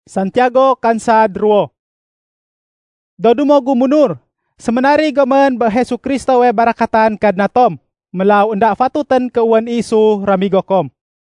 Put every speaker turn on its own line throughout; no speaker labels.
Santiago kansa druo. Dodumo gumunur. Semenari gomen ba Yesus Kristo we barakatan kadna tom. Melau ndak fatutan ke uan isu ramigokom.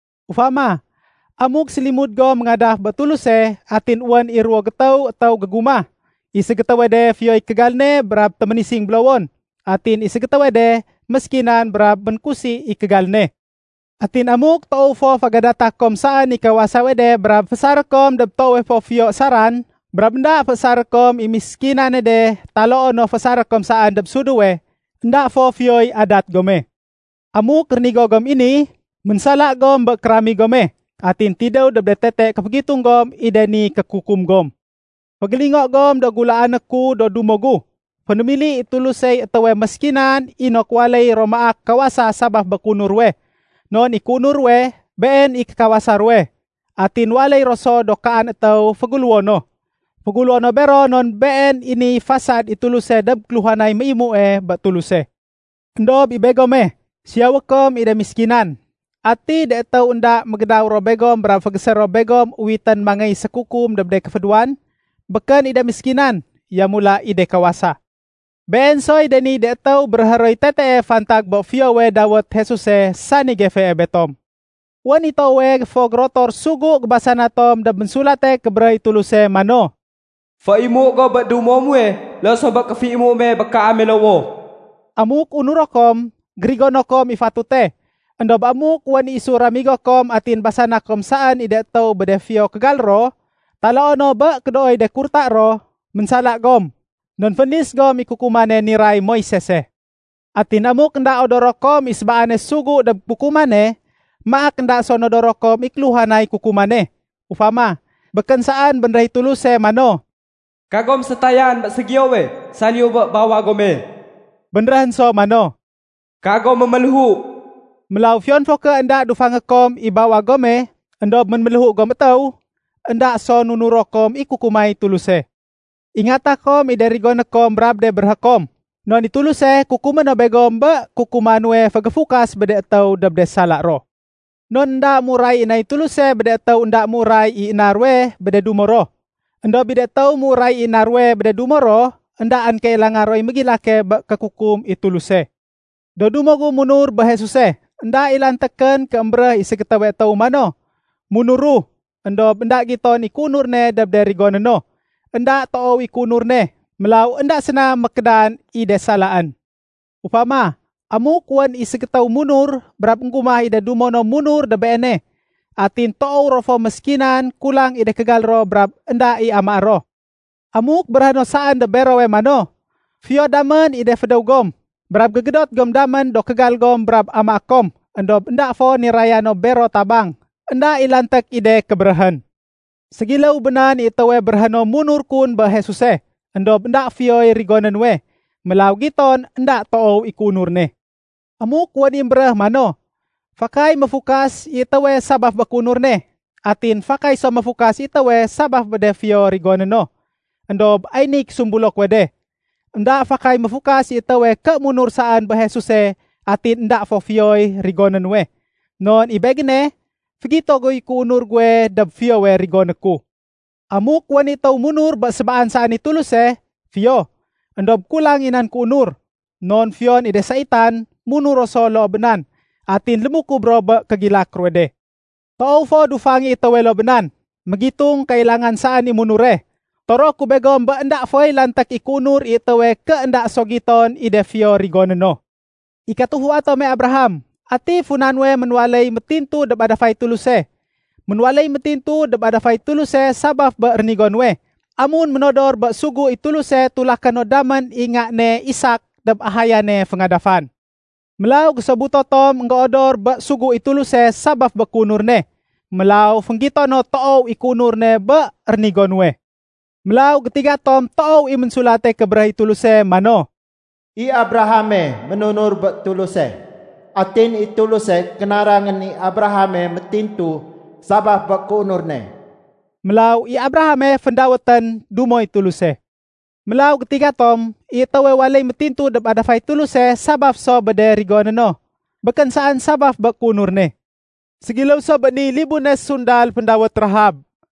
Ufama, amuk selimut gom mengadah betuluse atin uan irwo getau atau gegumah. Isi getau wede fioi kegalne berab temenising belawon. Atin isi getau wede meskinan berab benkusi ikegalne. Atin amuk tau fo fagadata kom saan ikawasa wede berab fesar kom deb tau fo fio saran. Berab ndak fesar kom imiskinan ede talo ono fesar kom saan deb suduwe. Ndak fo fioi adat gome. Amuk kernigo gom ini mensalak gom bekrami gome. Atin tidau deb detete kepegitung gom ideni kekukum gom. Pagelingok gom do gula anakku do dumogu. Penemili itulusay atawe meskinan inok walay romaak kawasa sabah bekunurwe. Non ikunurwe been ikakawasarwe. Atin walay roso do kaan atau fagulwono. Fagulwono bero non been ini fasad itulusay dab kluhanay maimu batuluse. Ndob ibegome. Siyawakom ida miskinan. Ati de tau unda magdaw robegom berab fageser robegom uwitan mangay sekukum dabde kefaduan. Beken ida miskinan. Ya mula ide kawasa. Ben soy deni de tau berharoy tete fantag bo fiyawe dawat Jesuse sani gefe betom. Wan ito we fogrotor sugu kebasana tom da bensulate kebray tuluse mano.
Fa imu go ba dumomu lo soba kefi imu me baka amelowo.
Amuk unurokom grigonokom ifatute. Andob amuk wan isu ramigokom atin basanakom saan ide tau bedefio kegalro. Talaono ba kedoy de kurta ro mensalak gom. Non fenis gom ikukumane nirai Moisese. Atin amuk nda odorokom isbaane sugu de bukumane. Maak nda sonodorokom ikluhanay kukumane. Ufama, beken saan benrai tuluse mano.
Kagom setayan bak segiowe, saliu bak bawa gome.
Benrahan so mano.
Kagom memelhu.
Melau fion foke enda dufangakom ibawa gome. Endob memelhu gom tau. Enda so nunurokom ikukumay tuluse. Ingatakom idari gonekom brabde berhakom. Non ituluse kukuman obegom ba kukumanwe fagafukas bede tau dabde salak ro. Non nda murai inay tuluse bede tau nda murai inarwe bede dumoro. Endo bede tau murai inarwe bede dumoro. Enda an kailangaroy magilake ba kakukum ituluse. Do dumogu munur ba Jesuse. Enda ilan teken ke embreh isi ketawe tau mano. Munuru. Endo benda giton ikunur ne dabde rigoneno. Enda tau ikunur ne. Melau enda sena mekedan ide salaan. Upama, amuk wan isi ketau munur, berap ngumah ide dumono munur de bene. Atin tau rofo meskinan, kulang ide kegalro berap enda i amaro. Amuk berhano saan de berowe mano. Fio damen ide fedau gom. Berap gegedot gom damen do kegal gom berap amakom. Endo enda fo nirayano bero tabang. Enda ilantek ide keberhan. Segilau benan itawe berhano munur kun ba Jesuse. Endo ndak fioi rigonen we. Melau giton ndak tau ikunur ne. Amuk wan imbreh mano. Fakai mafukas itawe sabaf bakunur ne. Atin fakai so mafukas itawe sabaf bade fio rigonen no. Endo ainik sumbulok wede. Ndak fakai mafukas itawe ke munur saan ba Jesuse. Atin ndak fo fioi rigonen we. Non ibegine. Figito go ikunur gue dab fio we rigoneku. Amuk wanita munur ba sebaan saan ituluse, fio. Endob kulang inan kunur. Non fion ide saitan, munuro solo benan. Atin lemuku bro ba kagilak ruede. Tau fo dufangi itawe lo benan. Magitung kailangan saan imunure. Toro kubegom ba endak foy lantak ikunur itawe ke endak sogiton ide fio rigoneno. Ikatuhu ato me Abraham. Ati funanwe menwalay metintu deb ada fay tuluse. Menwalay metintu deb ada fay tuluse sabaf ba ernigonwe. Amun menodor ba sugu ituluse tulakan odaman inga ne Isak deb ahayane pengadafan. Melau kesebutotom ngodor ba sugu ituluse sabaf ba kunurne. Melau penggitono too ikunurne ba ernigonwe. Melau ketiga tom too imensulate keberah ituluse mano.
I Abrahame menunur ba tuluse. Atin ituluse kenarangan ni Abrahame metintu sabah bakunurne.
Melau i Abrahame fendawatan dumoy tuluse. Melau ketiga tom, itawe walay metintu deb ada fay tuluse sabaf so bade rigoneno. Beken saan sabaf bakunurne. Segilaw so bani libunes sundal pendawat Rahab.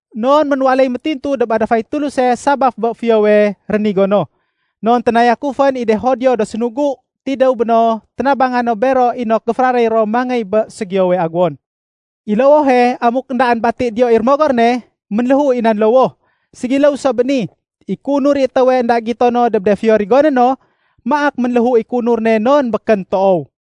Non menwalay metintu dab ada fai tuluse sabaf bak fiawe renigono. Non tenaya kufan ide hodio do senugu tidau beno tenabangano bero inok gefrare ro mangai bak segiowe agwon. Ilawo he amuk ndaan batik dio irmogorne menlehu inan lowo. Sigilau sabeni ikunur itawe ndak gitono dab de fiorigono maak menlehu ikunur ne non beken too.